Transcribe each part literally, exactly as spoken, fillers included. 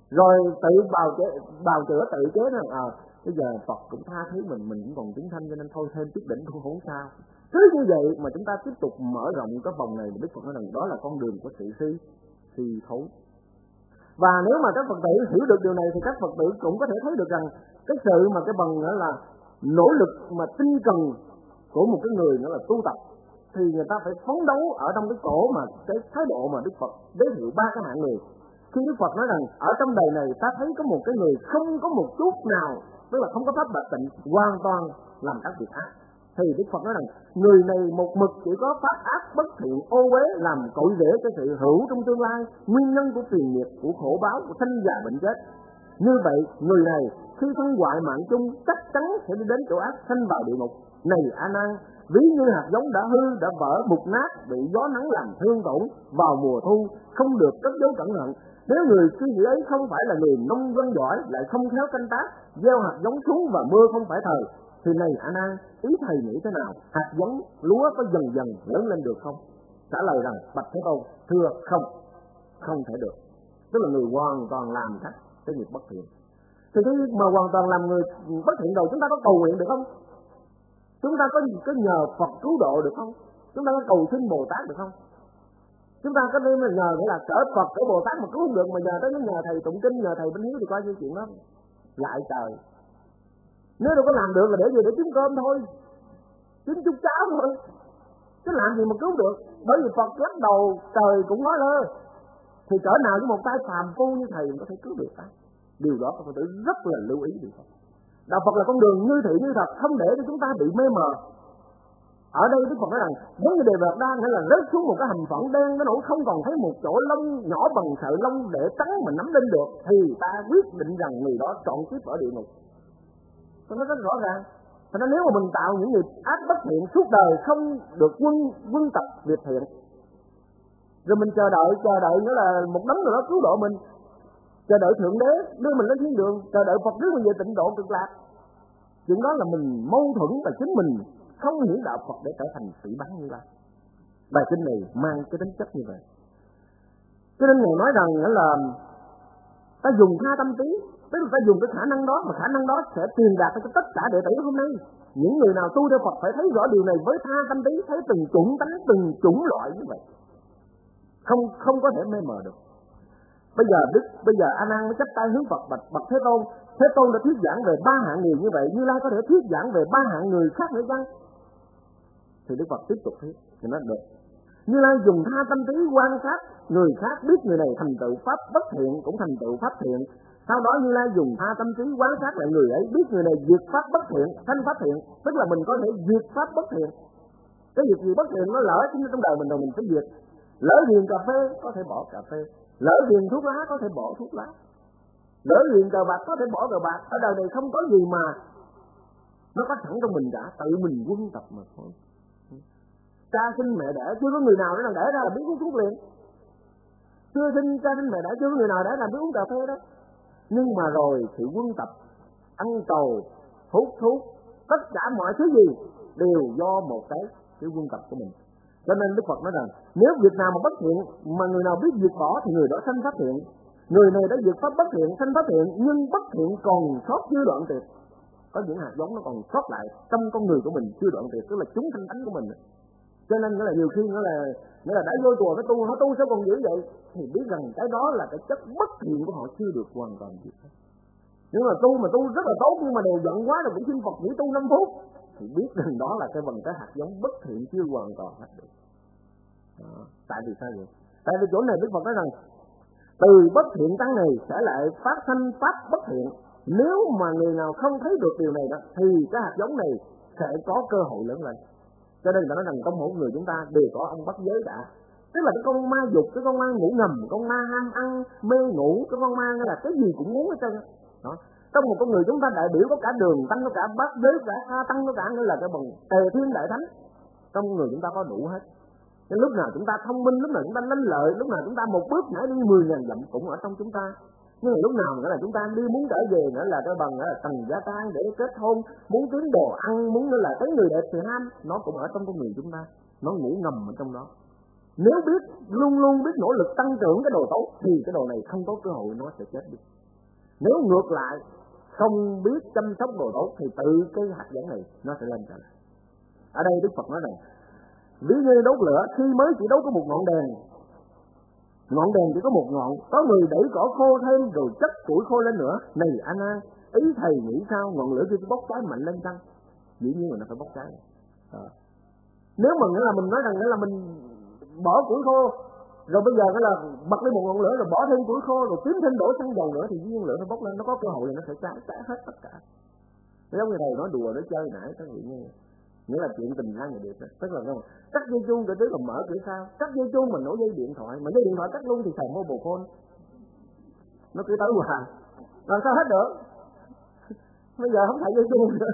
rồi tự bào chế, bào chữa tự chế rằng à, bây giờ Phật cũng tha thứ mình, mình cũng còn chúng sanh cho nên thôi thêm chút đỉnh cũng không sao. Cứ như vậy mà chúng ta tiếp tục mở rộng cái vòng này, Đức Phật nói rằng đó là con đường của sự si, si thấu. Và nếu mà các Phật tử hiểu được điều này thì các Phật tử cũng có thể thấy được rằng cái sự mà cái bằng nữa là nỗ lực mà tinh cần của một cái người nữa là tu tập thì người ta phải phấn đấu ở trong cái cổ mà cái thái độ mà Đức Phật giới thiệu ba cái hạng người. Khi Đức Phật nói rằng ở trong đời này ta thấy có một cái người không có một chút nào, tức là không có pháp bạch tịnh, hoàn toàn làm các việc ác, thì Đức Phật nói rằng người này một mực chỉ có pháp ác bất thiện ô uế làm cội rễ cho sự hữu trong tương lai, nguyên nhân của tiền nghiệp, của khổ báo, của sanh già bệnh chết. Như vậy người này khi thân hoại mạng chung chắc chắn sẽ đi đến chỗ ác, sanh vào địa ngục. Này A Nan, ví như hạt giống đã hư, đã vỡ, mục nát, bị gió nắng làm thương tổn vào mùa thu, không được cất giấu cẩn thận. Nếu người suy nghĩ ấy không phải là người nông dân giỏi, lại không khéo canh tác, gieo hạt giống xuống và mưa không phải thời, thì này A Nan, ý thầy nghĩ thế nào? Hạt giống lúa có dần dần lớn lên được không? Trả lời rằng bạch Thế Tôn, thưa không, không thể được. Tức là người hoàn toàn làm các cái nghiệp bất thiện. Thì khi mà hoàn toàn làm người bất thiện rồi, chúng ta có cầu nguyện được không? Chúng ta có có nhờ Phật cứu độ được không? Chúng ta có cầu xin Bồ Tát được không? Chúng ta có nên là nhờ nghĩa là cỡ Phật, cỡ Bồ Tát mà cứu không được, mà nhờ tới nhờ thầy tụng kinh, nhờ thầy bên hiếu thì coi như chuyện đó lại trời. Nếu đâu có làm được là để gì, để kiếm cơm thôi, kiếm chút cháo thôi, chứ làm gì mà cứu được. Bởi vì Phật lắc đầu trời cũng nói lơ, thì cỡ nào với một tay phàm phu như thầy có thể cứu được ta. Điều đó các Phật tử rất là lưu ý điều đó. Đạo Phật là con đường như thị như thật, không để cho chúng ta bị mê mờ. Ở đây Đức Phật nói rằng giống như đề vật đan hay là rớt xuống một cái hầm phẳng đen nó nổi không còn thấy một chỗ lông nhỏ bằng sợi lông để trắng mà nắm lên được, thì ta quyết định rằng người đó trọn kiếp ở địa ngục. Tôi nói rất rõ ràng. Thành ra nếu mà mình tạo những nghiệp ác bất thiện suốt đời không được quân quân tập việc thiện, rồi mình chờ đợi chờ đợi nữa là một đấng nào đó cứu độ mình, chờ đợi thượng đế đưa mình lên thiên đường, chờ đợi Phật đưa mình về tịnh độ cực lạc, chuyện đó là mình mâu thuẫn và chính mình không hiểu đạo Phật để trở thành sĩ bắn như vậy. Bài kinh này mang cái tính chất như vậy. Cho nên Ngài nói rằng là ta dùng tha tâm trí, tức là ta dùng cái khả năng đó, mà khả năng đó sẽ truyền đạt cho tất cả đệ tử hôm nay. Những người nào tu theo Phật phải thấy rõ điều này với tha tâm trí, thấy từng chủng tánh, từng chủng loại như vậy, không không có thể mê mờ được. Bây giờ Đức, bây giờ A Nan mới chắp tay hướng Phật bạch bạch Thế Tôn. Thế Tôn đã thuyết giảng về ba hạng người như vậy, Như Lai có thể thuyết giảng về ba hạng người khác nữa chăng? Thì Đức Phật tiếp tục thuyết, thì nói được. Như Lai dùng tha tâm trí quan sát người khác, biết người này thành tựu pháp bất thiện cũng thành tựu pháp thiện. Sau đó Như Lai dùng tha tâm trí quan sát lại người ấy, biết người này diệt pháp bất thiện, sanh pháp thiện, tức là mình có thể diệt pháp bất thiện. Cái việc gì bất thiện nó lỡ chính trong đời mình rồi mình phải diệt. Lỡ ghiền cà phê có thể bỏ cà phê, lỡ ghiền thuốc lá có thể bỏ thuốc lá, lỡ ghiền cờ bạc có thể bỏ cờ bạc. Ở đời này không có gì mà nó có sẵn trong mình cả, tự mình quân tập mà thôi. Cha sinh mẹ đẻ, chưa có người nào để đẻ ra là biết uống thuốc liền. Chưa sinh cha sinh mẹ đẻ, chưa có người nào đẻ là biết uống cà phê đó. Nhưng mà rồi sự quân tập, ăn cầu, hút thuốc, tất cả mọi thứ gì đều do một cái cái quân tập của mình. Cho nên Đức Phật nói rằng nếu việc nào mà bất thiện mà người nào biết diệt bỏ thì người đó sanh pháp thiện. Người này đã diệt pháp bất thiện, sanh pháp thiện, nhưng bất thiện còn sót chưa đoạn tuyệt. Có những hạt giống nó còn sót lại trong con người của mình chưa đoạn tuyệt, tức là chúng thanh tánh của mình. Cho nên nghĩa là nhiều khi nghĩa là nghĩa là đã vô chùa cái tu, nó tu sao còn dữ vậy, thì biết rằng cái đó là cái chất bất thiện của họ chưa được hoàn toàn diệt. Nhưng mà tu mà tu rất là tốt nhưng mà đều giận quá rồi cũng xin Phật nghỉ tu năm phút, thì biết rằng đó là cái phần cái hạt giống bất thiện chưa hoàn toàn hết được. Đó. Tại vì sao vậy? Tại vì chỗ này Đức Phật nói rằng từ bất thiện tăng này sẽ lại phát sanh pháp bất thiện. Nếu mà người nào không thấy được điều này đó thì cái hạt giống này sẽ có cơ hội lớn lên. Cho nên người ta nói rằng trong mỗi người chúng ta đều có ông bắt giới đã. Tức là cái con ma dục, cái con ma ngủ ngầm, con ma ham ăn, mê ngủ, cái con ma là cái gì cũng muốn hết trơn. Đó. Trong một con người chúng ta đại biểu có cả đường tăng, có cả bát giới, cả a tăng, có cả nghĩa là cái bằng tề thiên đại thánh. Trong người chúng ta có đủ hết. Nên lúc nào chúng ta thông minh, lúc nào chúng ta lanh lợi, lúc nào chúng ta một bước nhảy đi mười ngàn dặm cũng ở trong chúng ta. Nhưng mà lúc nào nữa là chúng ta đi muốn trở về nữa là cái bằng là tầng gia tăng để kết hôn, muốn kiếm đồ ăn, muốn nữa là tới người đẹp thì ham, nó cũng ở trong con người chúng ta, nó ngủ ngầm ở trong đó. Nếu biết luôn luôn biết nỗ lực tăng trưởng cái đồ tốt thì cái đồ này không có cơ hội nó sẽ chết đi. Nếu ngược lại không biết chăm sóc đồ tốt thì tự cái hạt giống này nó sẽ lên trở lại. Ở đây Đức Phật nói rằng ví như đốt lửa, khi mới chỉ đốt có một ngọn đèn, ngọn đèn chỉ có một ngọn, có người đẩy cỏ khô thêm rồi chất củi khô lên nữa. Này A Nan, ý thầy nghĩ sao, ngọn lửa kia bốc cháy mạnh lên chăng? Dĩ nhiên là nó phải bốc cháy. À. Nếu mà nghĩa là mình nói rằng nghĩa là mình bỏ củi khô, rồi bây giờ nghĩa là bật lên một ngọn lửa rồi bỏ thêm củi khô rồi kiếm thêm đổ xăng dầu nữa thì dĩ nhiên lửa nó bốc lên, nó có cơ hội là nó sẽ cháy cháy hết tất cả. Thế giống như thầy nói đùa nói chơi nãy các vị nghe, nghĩa là chuyện tình hai người đẹp đó. Tức là không cắt dây chuông rồi trước là mở cửa sao, cắt dây chuông mình nổ dây điện thoại, mà dây điện thoại cắt luôn thì xài mobile phone, nó cứ tới hoài, làm sao hết được? Bây giờ không xài dây chuông nữa,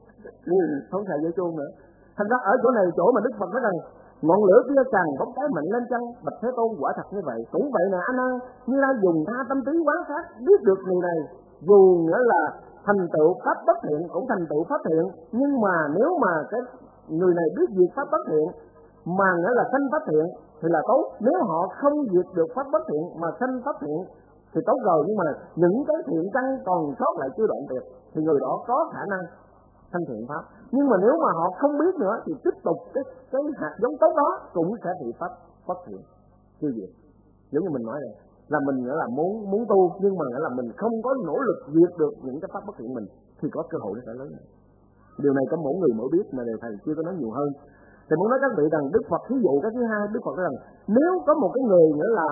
không xài dây chuông nữa. Thành ra ở chỗ này chỗ mà Đức Phật nói rằng ngọn lửa kia càng bốc cháy mạnh lên chăng? Bạch Thế Tôn, quả thật như vậy. Cũng vậy nè anh ơi, như lai dùng tha tâm trí quán sát biết được người này, dù nghĩa là thành tựu pháp bất thiện cũng thành tựu pháp thiện, nhưng mà nếu mà cái người này biết diệt pháp bất thiện mà nghĩa là sanh pháp thiện thì là tốt. Nếu họ không diệt được pháp bất thiện mà sanh pháp thiện thì tốt rồi, nhưng mà những cái thiện căn còn sót lại chưa đoạn tuyệt thì người đó có khả năng sanh thiện pháp. Nhưng mà nếu mà họ không biết nữa thì tiếp tục cái cái hạt giống tốt đó cũng sẽ bị pháp bất thiện tiêu diệt. Giống như mình nói này, là mình nghĩa là muốn muốn tu nhưng mà nghĩa là mình không có nỗ lực diệt được những cái pháp bất thiện mình thì có cơ hội nó sẽ lớn. Điều này có mỗi người mỗi biết mà thầy chưa có nói nhiều hơn. Thì muốn nói các vị rằng Đức Phật ví dụ cái thứ hai, Đức Phật nói rằng nếu có một cái người nghĩa làm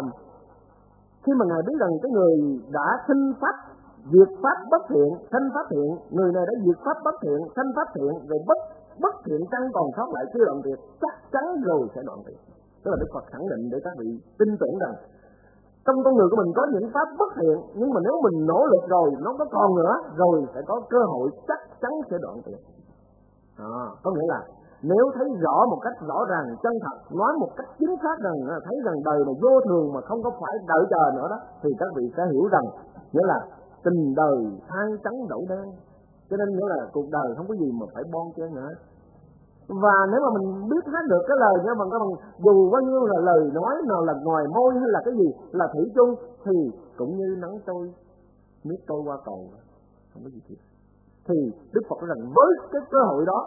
khi mà ngài biết rằng cái người đã sinh pháp diệt pháp bất thiện, sanh pháp thiện, người này đã diệt pháp bất thiện, sanh pháp thiện, rồi bất bất thiện căn còn sót lại chưa đoạn tuyệt, chắc chắn rồi sẽ đoạn tuyệt. Tức là Đức Phật khẳng định để các vị tin tưởng rằng trong con người của mình có những pháp bất thiện, nhưng mà nếu mình nỗ lực rồi nó có còn nữa, rồi sẽ có cơ hội chắc chắn sẽ đoạn tuyệt. À, có nghĩa là nếu thấy rõ một cách rõ ràng chân thật, nói một cách chính xác rằng thấy rằng đời này vô thường mà không có phải đợi chờ nữa đó, thì các vị sẽ hiểu rằng nghĩa là tình đời than trắng đậu đen, cho nên nghĩa là cuộc đời không có gì mà phải bon chen nữa. Và nếu mà mình biết hết được cái lời nha bằng các bạn, dù bao nhiêu là lời nói nào là ngoài môi hay là cái gì là thủy chung thì cũng như nắng trôi nước trôi qua cầu, không có gì thiệt. Thì Đức Phật nói rằng với cái cơ hội đó,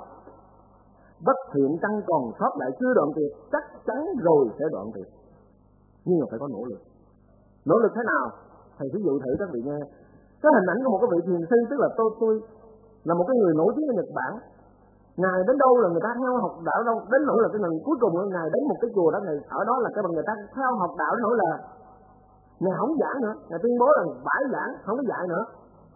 bất thiện căn còn sót lại chưa đoạn tuyệt, chắc chắn rồi sẽ đoạn tuyệt, nhưng mà phải có nỗ lực. Nỗ lực thế nào? Thầy ví dụ thử các vị nghe. Cái hình ảnh của một cái vị thiền sư, tức là tôi tôi là một cái người nổi tiếng ở Nhật Bản. Ngài đến đâu là người ta theo học đạo đâu, đến nỗi là cái lần cuối cùng ngài đến một cái chùa đó, ngài ở đó là cái bằng người ta theo học đạo đến nỗi là ngài không giảng nữa, ngài tuyên bố là bãi giảng, không có dạy nữa.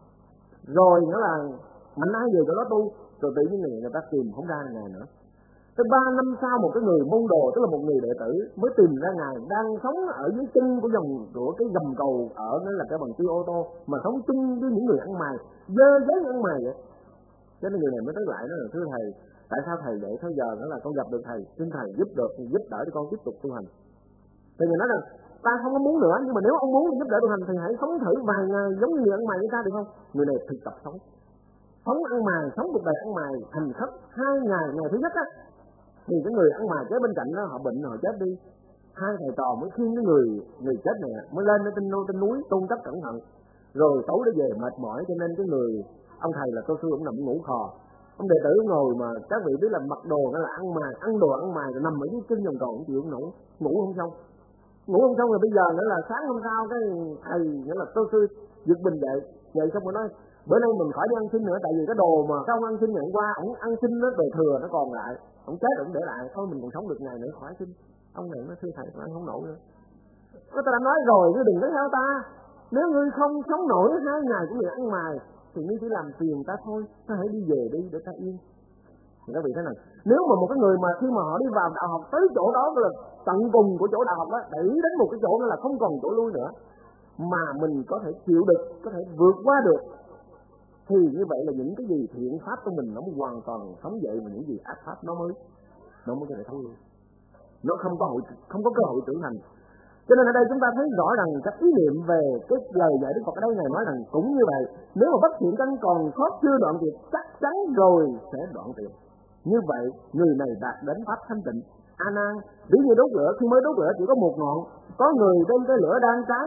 Rồi nữa là mạnh ai về chỗ đó tu, rồi tự nhiên người, người ta tìm không ra ngài nữa. Tới ba năm sau một cái người môn đồ, tức là một người đệ tử mới tìm ra ngài đang sống ở dưới chân của dòng của cái gầm cầu ở nên là cái bằng tiêu ô tô mà sống chung với những người ăn mày, dơ giấy ăn mày vậy. Cho nên người này mới tới lại nói là thưa thầy, tại sao thầy để tới giờ nữa là con gặp được thầy, xin thầy giúp được giúp đỡ cho con tiếp tục tu hành. Thì người nói rằng ta không có muốn nữa, nhưng mà nếu ông muốn giúp đỡ tu hành thì hãy sống thử vài ngày giống như người ăn mày như ta được không? Người này thực tập sống, sống ăn mày, sống cuộc đời ăn mày thành khất hai ngày. Ngày thứ nhất á thì cái người ăn mày kế bên cạnh đó họ bệnh họ chết đi, hai thầy trò mới khiêng cái người người chết này mới lên trên núi trên núi tôn cấp cẩn thận, rồi tối đó về mệt mỏi cho nên cái người ông thầy là cô sư cũng nằm ngủ khò, ông đệ tử ngồi mà các vị biết là mặc đồ nó là ăn mày, ăn đồ ăn mày rồi nằm ở dưới chân vòng cầu không chịu không nổi, ngủ không xong, ngủ không xong rồi bây giờ nữa là sáng hôm sau cái thầy nghĩa là cô sư giật mình dậy, dậy xong rồi nói bữa nay mình khỏi đi ăn xin nữa, tại vì cái đồ mà cái ông ăn xin ngày hôm qua ông ăn xin nó đồ thừa nó còn lại, ông chết ông để lại, thôi mình còn sống được ngày nữa khỏi xin. Ông này nó thưa thầy ăn không nổi nữa. Nó ta đã nói rồi chứ đừng có theo ta, nếu ngươi không sống nổi hai ngày của người ăn mày thì ngươi chỉ làm phiền ta thôi, ta hãy đi về đi để ta yên. Thì các vị thế này, nếu mà một cái người mà khi mà họ đi vào đạo học tới chỗ đó là tận cùng của chỗ đạo học đó, đẩy đến một cái chỗ đó là không còn chỗ lui nữa, mà mình có thể chịu được, có thể vượt qua được, thì như vậy là những cái gì thiện pháp của mình nó mới hoàn toàn sống dậy, mà những gì ác pháp nó mới nó mới có thể thấu lui, nó không có hội không có cơ hội trưởng thành. Cho nên ở đây chúng ta thấy rõ rằng các ý niệm về cái lời dạy Đức Phật ở đây này nói rằng cũng như vậy, nếu mà bất thiện căn còn sót chưa đoạn tuyệt chắc chắn rồi sẽ đoạn tuyệt. Như vậy người này đạt đến pháp thanh tịnh. A Nan, ví như đốt lửa, khi mới đốt lửa chỉ có một ngọn, có người đem cái lửa đang cháy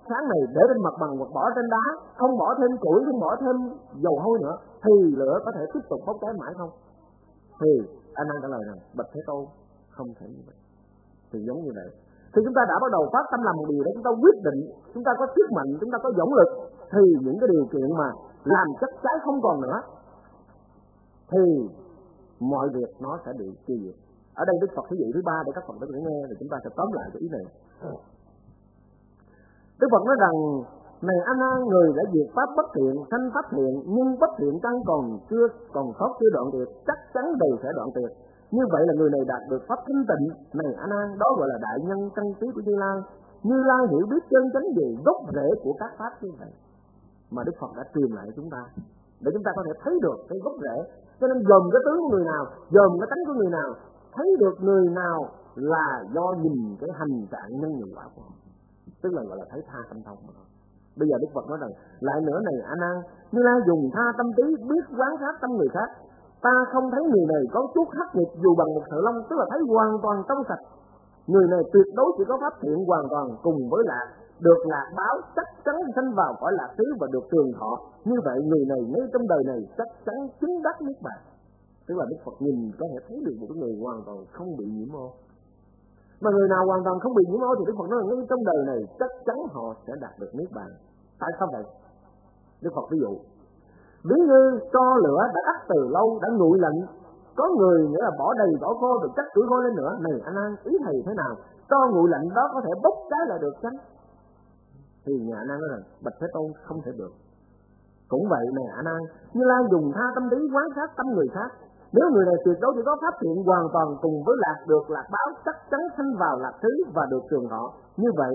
sáng này để trên mặt bằng hoặc bỏ trên đá, không bỏ thêm củi, không bỏ thêm dầu hôi nữa, thì lửa có thể tiếp tục bốc cháy mãi không? Thì anh đang trả lời rằng Bạch Thế Tôn không thể như vậy. Thì giống như vậy, thì chúng ta đã bắt đầu phát tâm làm một điều đó, chúng ta quyết định, chúng ta có sức mạnh, chúng ta có dũng lực, thì những cái điều kiện mà làm chất cháy không còn nữa, thì mọi việc nó sẽ bị tiêu diệt. Ở đây Đức Phật ví dụ thứ ba để các Phật tử nghe, thì chúng ta sẽ tóm lại cái ý này. Đức Phật nói rằng, này A Nan, người đã diệt pháp bất thiện, sanh pháp thiện, nhưng bất thiện căn còn chưa còn sót chưa đoạn tuyệt, chắc chắn đều sẽ đoạn tuyệt. Như vậy là người này đạt được pháp thanh tịnh. Này A Nan, đó gọi là đại nhân căn trí của Như Lai. Như Lai hiểu biết chân chánh về gốc rễ của các pháp như vậy, mà Đức Phật đã truyền lại chúng ta, để chúng ta có thể thấy được cái gốc rễ. Cho nên dòm cái tướng của người nào, dòm cái tánh của người nào, thấy được người nào là do nhìn cái hành trạng nhân nhị quả của họ, tức là gọi là thấy tha tâm thông. Bây giờ Đức Phật nói rằng, lại nữa này A Nan, Như Lai dùng tha tâm trí biết quán sát tâm người khác. Ta không thấy người này có chút hắc nghiệt dù bằng một sợi lông, tức là thấy hoàn toàn trong sạch. Người này tuyệt đối chỉ có pháp thiện hoàn toàn cùng với lạc, được lạc báo, chắc chắn sanh vào cõi lạc xứ và được trường thọ. Như vậy người này ngay trong đời này chắc chắn chứng đắc niết bàn. Tức là Đức Phật nhìn có thể thấy được một người hoàn toàn không bị nhiễm ô. Mà người nào hoàn toàn không bị nhiễm ô thì Đức Phật nói là ngay trong đời này chắc chắn họ sẽ đạt được niết bàn. Tại sao vậy? Đức Phật ví dụ, ví như cho lửa đã đắt từ lâu, đã nguội lạnh, có người nghĩa là bỏ đầy bỏ khô rồi chắc củi khô lên nữa. Này A Nan, ý thầy thế nào? Cho nguội lạnh đó có thể bốc cháy lại được chăng? Thì nhà A Nan nói rằng, Bạch Thế Tôn không thể được. Cũng vậy này A Nan, Như Lai dùng tha tâm trí quán sát tâm người khác. Nếu người này tuyệt đối chỉ có pháp thiện hoàn toàn cùng với lạc, được lạc báo, chắc chắn sanh vào lạc xứ và được trường thọ. Như vậy